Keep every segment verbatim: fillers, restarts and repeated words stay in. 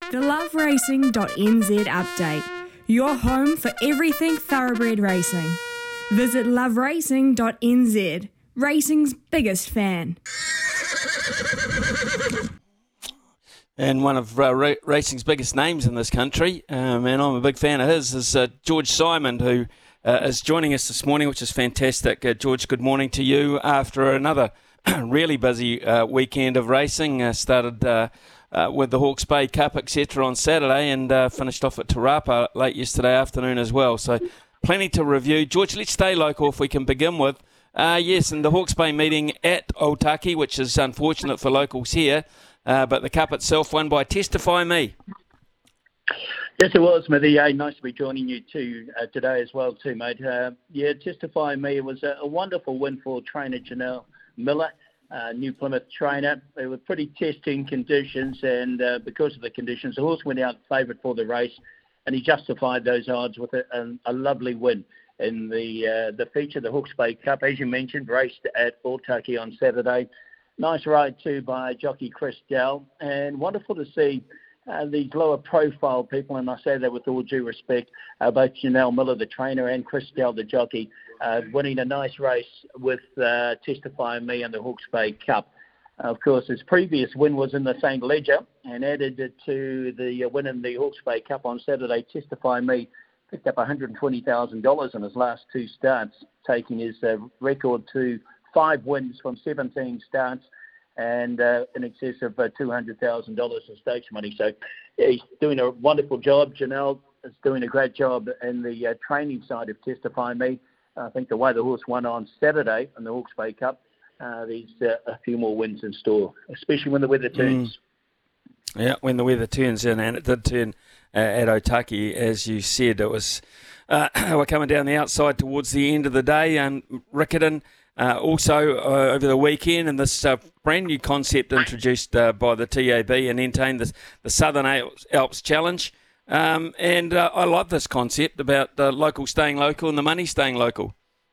The love racing dot n z update. Your home for everything thoroughbred racing. Visit love racing dot n z. Racing's biggest fan. And one of uh, ra- racing's biggest names in this country, um, and I'm a big fan of his, is uh, George Simon, who uh, is joining us this morning, which is fantastic. Uh, George, good morning to you after another really busy uh, weekend of racing. Uh, started uh, uh, with the Hawke's Bay Cup, et cetera on Saturday, and uh, finished off at Te Rapa late yesterday afternoon as well. So plenty to review. George, let's stay local if we can begin with. Uh, yes, and the Hawke's Bay meeting at Otaki, which is unfortunate for locals here, uh, but the Cup itself won by Testify Me. Yes, it was, Smithy. Uh, nice to be joining you too uh, today as well, too, mate. Uh, yeah, Testify Me was a, a wonderful win for trainer Janelle Miller, uh, New Plymouth trainer. They were pretty testing conditions, and uh, because of the conditions, the horse went out favourite for the race, and he justified those odds with a, a, a lovely win in the uh, the feature, the Hawke's Bay Cup, as you mentioned, raced at Otaki on Saturday. Nice ride too by jockey Chris Dell, and wonderful to see uh, these lower profile people, and I say that with all due respect, uh, both Janelle Miller, the trainer, and Chris Dell, the jockey, uh, winning a nice race with uh, Testify Me and the Hawke's Bay Cup. Uh, of course, his previous win was in the Saint Ledger, and added it to the uh, win in the Hawke's Bay Cup on Saturday. Testify Me picked up one hundred twenty thousand dollars in his last two starts, taking his uh, record to five wins from seventeen starts, and uh, in excess of uh, two hundred thousand dollars in stakes money. So yeah, he's doing a wonderful job. Janelle is doing a great job in the uh, training side of Testify Me. I think the way the horse won on Saturday in the Hawke's Bay Cup, uh, there's uh, a few more wins in store, especially when the weather turns. Mm. Yeah, when the weather turns in, and it did turn uh, at Otaki, as you said. It was uh, we're coming down the outside towards the end of the day, and Riccarton uh, also uh, over the weekend, and this uh, brand new concept introduced uh, by the T A B and Entain, the, the Southern Alps, Alps Challenge. Um, and uh, I love this concept about the local staying local and the money staying local.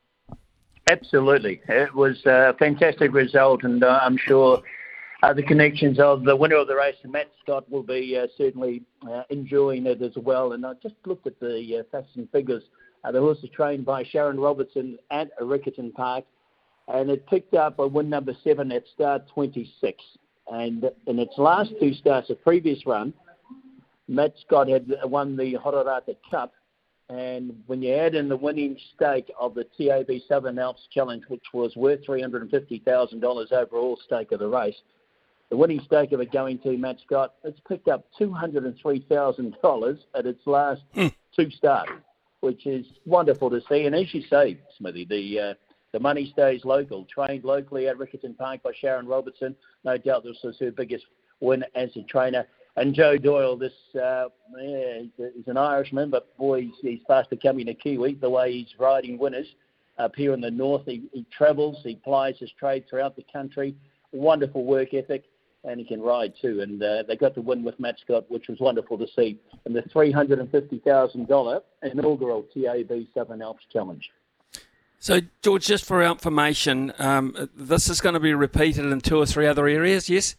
Absolutely. It was a fantastic result, and uh, I'm sure uh, the connections of the winner of the race, Matt Scott, will be uh, certainly uh, enjoying it as well. And I just looked at the uh, facts and figures. Uh, the horse is trained by Sharon Robertson at Riccarton Park, and it picked up a win number seven at start twenty-six. And in its last two starts, a previous run, Matt Scott had won the Hororata Cup, and when you add in the winning stake of the T A B Southern Alps Challenge, which was worth three hundred fifty thousand dollars overall stake of the race, the winning stake of it going to Matt Scott, it's picked up two hundred three thousand dollars at its last mm. two starts, which is wonderful to see. And as you say, Smithy, the uh, the money stays local, trained locally at Riccarton Park by Sharon Robertson. No doubt this was her biggest win as a trainer. And Joe Doyle, this uh, yeah, he's an Irishman, but boy, he's, he's fast becoming a Kiwi, the way he's riding winners up here in the north. He, he travels, he plies his trade throughout the country, wonderful work ethic, and he can ride too. And uh, they got the win with Matt Scott, which was wonderful to see, in the three hundred fifty thousand dollars inaugural T A B Southern Alps Challenge. So, George, just for our information, um, this is going to be repeated in two or three other areas, yes?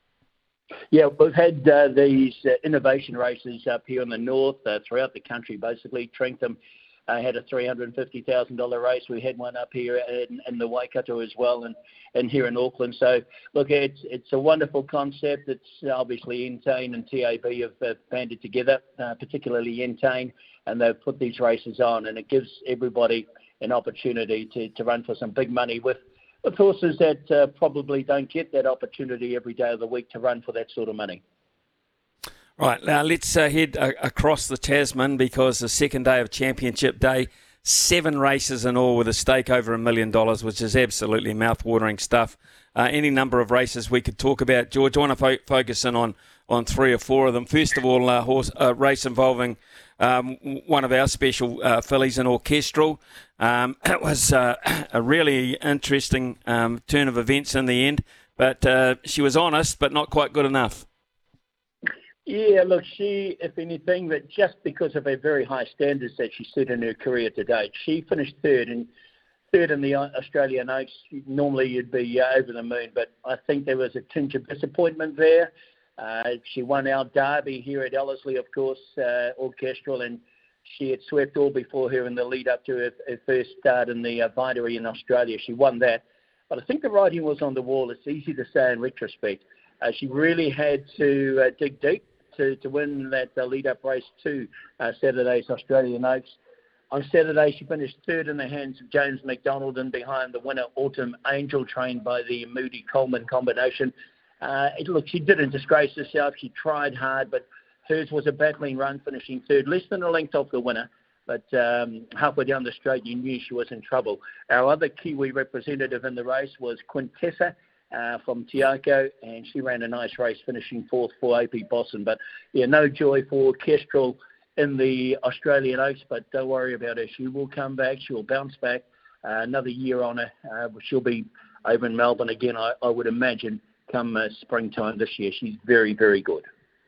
Yeah, we've had uh, these uh, innovation races up here in the north, uh, throughout the country, basically. Trentham uh, had a three hundred fifty thousand dollars race. We had one up here in, in the Waikato as well, and, and here in Auckland. So, look, it's it's a wonderful concept. It's obviously Entain and T A B have uh, banded together, uh, particularly Entain, and they've put these races on, and it gives everybody an opportunity to, to run for some big money with With horses that uh, probably don't get that opportunity every day of the week to run for that sort of money. Right, now let's uh, head uh, across the Tasman, because the second day of Championship Day, seven races in all with a stake over a million dollars, which is absolutely mouth-watering stuff. Uh, any number of races we could talk about. George, I want to fo- focus in on, on three or four of them. First of all, a uh, horse uh, race involving um, one of our special uh, fillies in Orchestral. Um, it was uh, a really interesting um, turn of events in the end, but uh, she was honest, but not quite good enough. Yeah, look, she, if anything, but just because of her very high standards that she set in her career to date, she finished third, and third in the Australian Oaks. Normally you'd be uh, over the moon, but I think there was a tinge of disappointment there. Uh, she won our derby here at Ellerslie, of course, uh, orchestral, and she had swept all before her in the lead up to her, her first start in the uh, Vitae in Australia. She won that. But I think the writing was on the wall. It's easy to say in retrospect. Uh, she really had to uh, dig deep to, to win that uh, lead-up race to uh, Saturday's Australian Oaks. On Saturday, she finished third in the hands of James McDonald and behind the winner, Autumn Angel, trained by the Moody-Coleman combination. Uh, it, look, she didn't disgrace herself. She tried hard, but hers was a battling run, finishing third, less than a length off the winner. But um, halfway down the straight, you knew she was in trouble. Our other Kiwi representative in the race was Quintessa uh, from Tiako, and she ran a nice race, finishing fourth for A P Boston. But, yeah, no joy for Kestrel in the Australian Oaks, but don't worry about her. She will come back. She will bounce back. Uh, another year on her. Uh, she'll be over in Melbourne again, I, I would imagine, come uh, springtime this year. She's very, very good.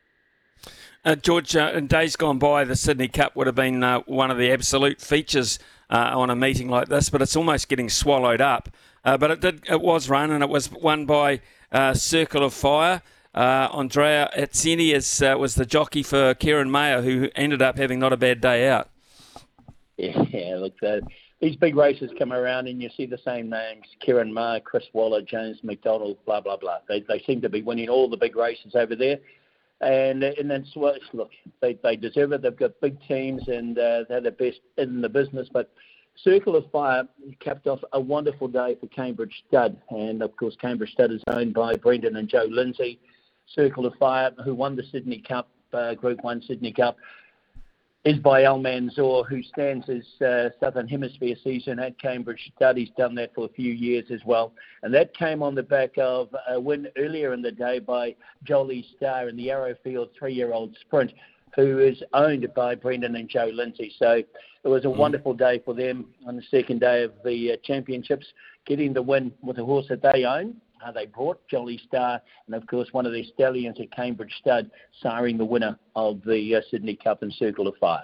Uh, George, uh, in days gone by, the Sydney Cup would have been uh, one of the absolute features uh, on a meeting like this, but it's almost getting swallowed up. Uh, but it did, it was run, and it was won by uh, Circle of Fire. Uh, Andrea Atzeni is, uh, was the jockey for Kieran Mayer, who ended up having not a bad day out. Yeah, look, uh, these big races come around and you see the same names, Kieran Mayer, Chris Waller, James McDonald, blah, blah, blah. They, they seem to be winning all the big races over there. And and then, look, they, they deserve it. They've got big teams and uh, they're the best in the business. But Circle of Fire capped off a wonderful day for Cambridge Stud. And, of course, Cambridge Stud is owned by Brendan and Joe Lindsay. Circle of Fire, who won the Sydney Cup, uh, Group one Sydney Cup, is by Al Manzoor, who stands his uh, Southern Hemisphere season at Cambridge Stud. He's done that for a few years as well. And that came on the back of a win earlier in the day by Jolie Star in the Arrowfield three-year-old sprint, who is owned by Brendan and Joe Lindsay. So it was a mm. wonderful day for them on the second day of the uh, championships, getting the win with a horse that they own. Uh, they brought Jolie Star, and of course one of their stallions at Cambridge Stud, siring the winner of the uh, Sydney Cup and Circle of Fire.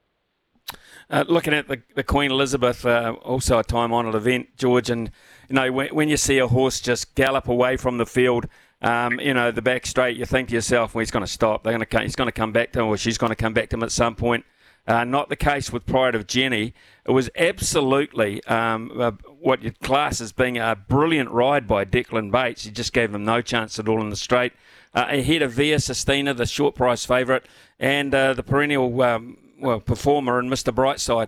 Uh, looking at the, the Queen Elizabeth, uh, also a time-honoured event, George, and you know when, when you see a horse just gallop away from the field, um, you know the back straight, you think to yourself, well, he's going to stop. They're going to he's going to come back to him, or she's going to come back to him at some point. Uh, not the case with Pride of Jenny. It was absolutely um, uh, what you'd class as being a brilliant ride by Declan Bates. He just gave him no chance at all in the straight. Uh, ahead of Via Sistina, the short price favourite, and uh, the perennial um, well performer in Mister Brightside.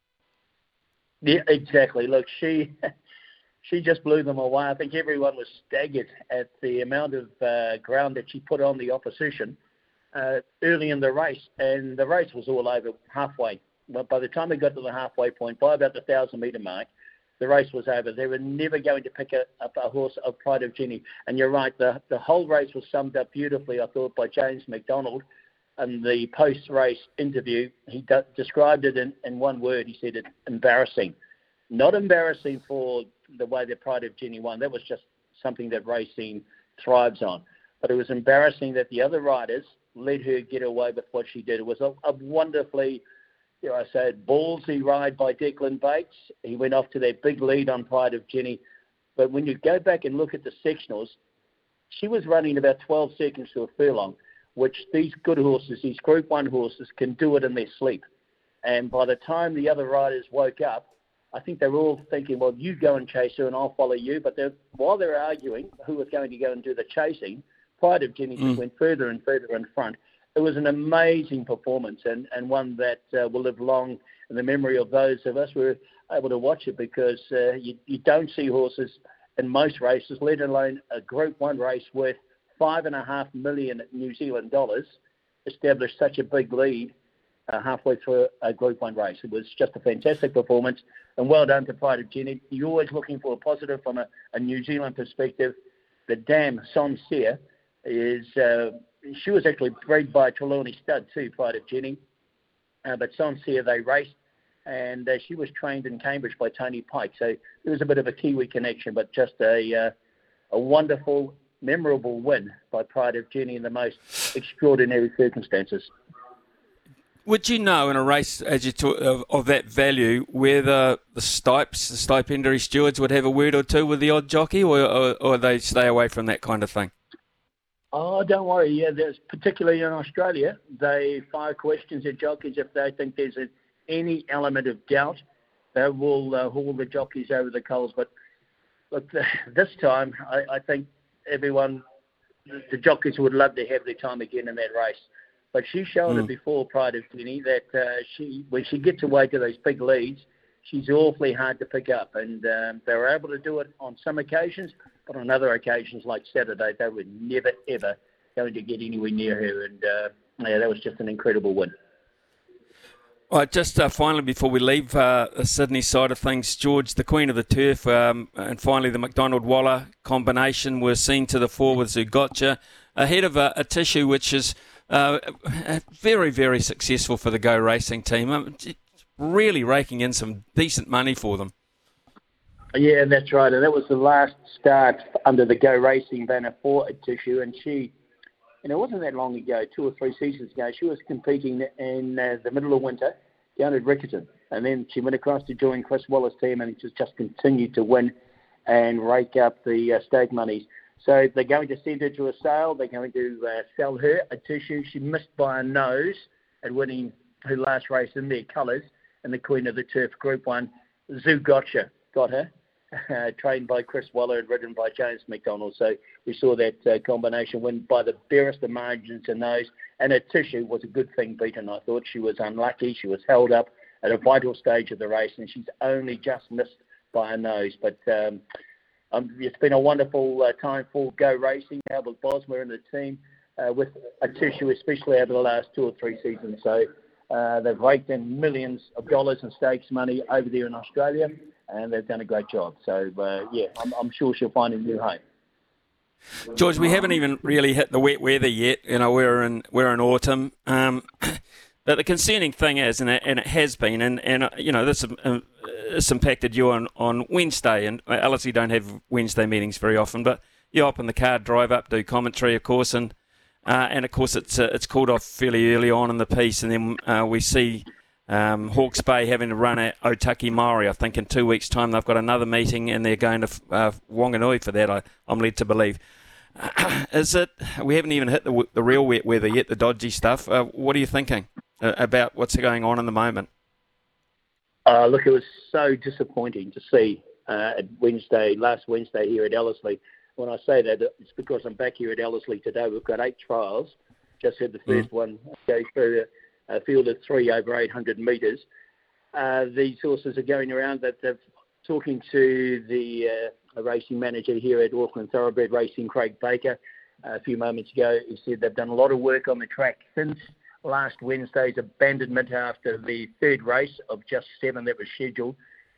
Yeah, exactly. Look, she she just blew them away. I think everyone was staggered at the amount of uh, ground that she put on the opposition Uh, early in the race, and the race was all over halfway. But by the time they got to the halfway point, by about the thousand metre mark, the race was over. They were never going to pick a, up a horse of Pride of Jenny. And you're right, the, the whole race was summed up beautifully, I thought, by James McDonald in the post-race interview. He de- described it in, in one word. He said it's embarrassing. Not embarrassing for the way that Pride of Jenny won. That was just something that racing thrives on. But it was embarrassing that the other riders let her get away with what she did. It was a, a wonderfully, you know, I said, ballsy ride by Declan Bates. He went off to that big lead on Pride of Jenny. But when you go back and look at the sectionals, she was running about twelve seconds to a furlong, which these good horses, these Group one horses, can do it in their sleep. And by the time the other riders woke up, I think they were all thinking, well, you go and chase her and I'll follow you. But they're, while they were arguing who was going to go and do the chasing, Pride of Jenny mm. went further and further in front. It was an amazing performance and, and one that uh, will live long in the memory of those of us who were able to watch it, because uh, you, you don't see horses in most races, let alone a Group one race worth five and a half million New Zealand dollars, establish such a big lead uh, halfway through a Group one race. It was just a fantastic performance, and well done to Pride of Jenny. You're always looking for a positive from a, a New Zealand perspective. The dam Sonseer is uh, she was actually bred by Trelawney Stud too, Pride of Jenny. Uh, but Sonseer, they raced, and uh, she was trained in Cambridge by Tony Pike. So there was a bit of a Kiwi connection, but just a uh, a wonderful, memorable win by Pride of Jenny in the most extraordinary circumstances. Would you know in a race as you talk, of, of that value whether the stipes, the stipendiary stewards would have a word or two with the odd jockey, or, or, or they stay away from that kind of thing? Oh, don't worry. Yeah, there's particularly in Australia, they fire questions at jockeys if they think there's a, any element of doubt. They will uh, haul the jockeys over the coals. But look, the, this time, I, I think everyone, the, the jockeys would love to have their time again in that race. But she showed mm. it before, Pride of Plenty, that uh, she when she gets away to those big leads, she's awfully hard to pick up. And um, they were able to do it on some occasions, but on other occasions, like Saturday, they were never, ever going to get anywhere near her. And, uh, yeah, that was just an incredible win. All right, just uh, finally, before we leave uh, the Sydney side of things, George, the Queen of the Turf, um, and finally the McDonald-Waller combination were seen to the fore with Zougotcha, ahead of a, a tissue which is uh, very, very successful for the Go Racing team. Um, really raking in some decent money for them. Yeah, that's right. And that was the last start under the Go Racing banner for a tissue. And she, you know, it wasn't that long ago, two or three seasons ago, she was competing in uh, the middle of winter down at Riccarton. And then she went across to join Chris Waller's team and just, just continued to win and rake up the uh, stake monies. So they're going to send her to a sale. They're going to uh, sell her a tissue. She missed by a nose at winning her last race in their colours in the Queen of the Turf Group one. Zougotcha got her. Uh, trained by Chris Waller and ridden by James McDonald. So we saw that uh, combination win by the barest of margins in those. And her tissue was a good thing beaten. I thought she was unlucky. She was held up at a vital stage of the race, and she's only just missed by a nose. But um, um, it's been a wonderful uh, time for Go Racing. Albert Bosmer and the team uh, with a tissue, especially over the last two or three seasons. So uh, they've raked in millions of dollars in stakes money over there in Australia, and they've done a great job. So, uh, yeah, I'm, I'm sure she'll find a new home. George, we haven't even really hit the wet weather yet. You know, we're in we're in autumn. Um, but the concerning thing is, and it, and it has been, and, and uh, you know, this, uh, this impacted you on, on Wednesday, and Ellerslie don't have Wednesday meetings very often, but you hop in the car, drive up, do commentary, of course, and uh, and of course it's uh, it's called off fairly early on in the piece, and then uh, we see Um, Hawke's Bay having to run at Otaki Maori. I think in two weeks' time they've got another meeting and they're going to uh, Wanganui for that, I, I'm led to believe. Uh, is it? We haven't even hit the, the real wet weather yet, the dodgy stuff. Uh, what are you thinking uh, about what's going on in the moment? Uh, look, it was so disappointing to see uh, at Wednesday, last Wednesday here at Ellerslie. When I say that, it's because I'm back here at Ellerslie today. We've got eight trials. Just had the first mm. one go through a field of three over eight hundred metres. Uh, these horses are going around that they're talking to the uh, racing manager here at Auckland Thoroughbred Racing, Craig Baker, uh, a few moments ago. He said they've done a lot of work on the track since last Wednesday's abandonment after the third race of just seven that was scheduled.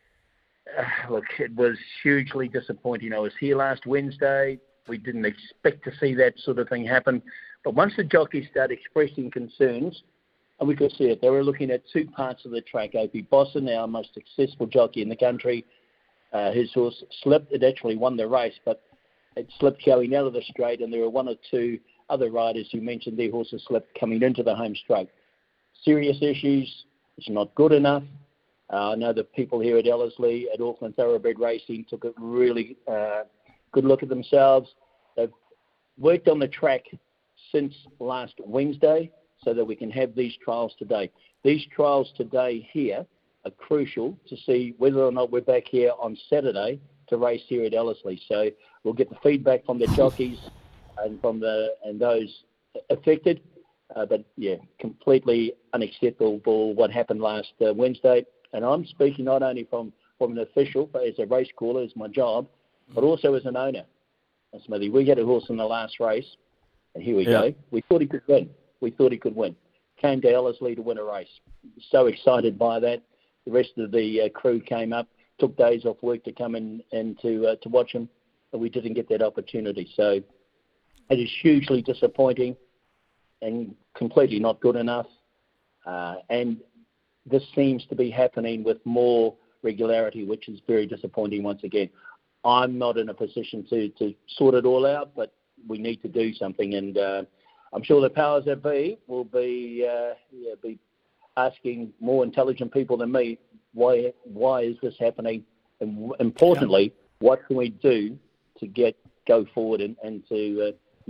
Uh, look, it was hugely disappointing. I was here last Wednesday. We didn't expect to see that sort of thing happen. But once the jockeys start expressing concerns, and we could see it. They were looking at two parts of the track. Opie Bosson, our most successful jockey in the country, uh, his horse slipped. It actually won the race, but it slipped going out of the straight, and there were one or two other riders who mentioned their horses slipped coming into the home straight. Serious issues. It's not good enough. Uh, I know the people here at Ellerslie, at Auckland Thoroughbred Racing, took a really uh, good look at themselves. They've worked on the track since last Wednesday, so that we can have these trials today. These trials today here are crucial to see whether or not we're back here on Saturday to race here at Ellerslie. So we'll get the feedback from the jockeys and from the and those affected. Uh, but, yeah, completely unacceptable what happened last uh, Wednesday. And I'm speaking not only from, from an official, but as a race caller, as my job, but also as an owner. And Smithy, we had a horse in the last race, and here we yeah. go. We thought he could win. We thought he could win. Came to Ellerslie to win a race. So excited by that. The rest of the uh, crew came up, took days off work to come in and to uh, to watch him, but we didn't get that opportunity. So it is hugely disappointing and completely not good enough. Uh, and this seems to be happening with more regularity, which is very disappointing once again. I'm not in a position to, to sort it all out, but we need to do something, and uh, I'm sure the powers that be will be uh, yeah, be asking more intelligent people than me, why why is this happening? And importantly, yeah. what can we do to get go forward and, and to uh,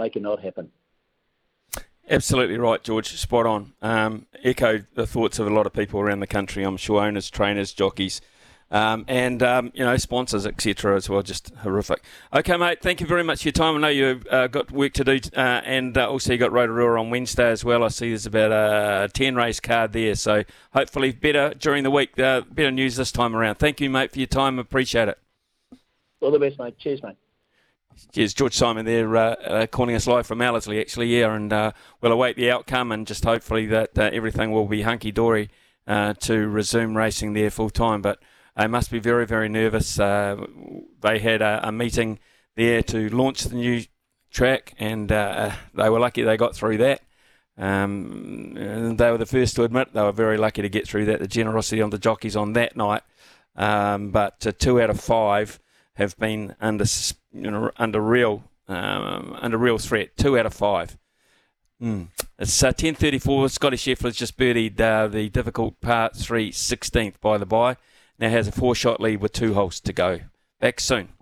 make it not happen. Absolutely right, George. Spot on. Um, echo the thoughts of a lot of people around the country, I'm sure, owners, trainers, jockeys, um, and, um, you know, sponsors, et cetera as well. Just horrific. Okay, mate, thank you very much for your time. I know you've uh, got work to do, uh, and uh, also you got Rotorua on Wednesday as well. I see there's about a ten-race card there, so hopefully better during the week, uh, better news this time around. Thank you, mate, for your time. Appreciate it. All the best, mate. Cheers, mate. Cheers, George Simon there, uh, uh, calling us live from Ellerslie, actually, yeah, and uh, we'll await the outcome and just hopefully that uh, everything will be hunky-dory uh, to resume racing there full-time. But they must be very, very nervous. Uh, they had a, a meeting there to launch the new track, and uh, they were lucky they got through that. Um, and they were the first to admit they were very lucky to get through that, the generosity on the jockeys on that night. Um, but uh, two out of five have been under you know, under real um, under real threat. Two out of five. Mm. It's uh, ten thirty-four. Scotty Scheffler's just birdied uh, the difficult part three, sixteenth by the by. Now has a four-shot lead with two holes to go. Back soon.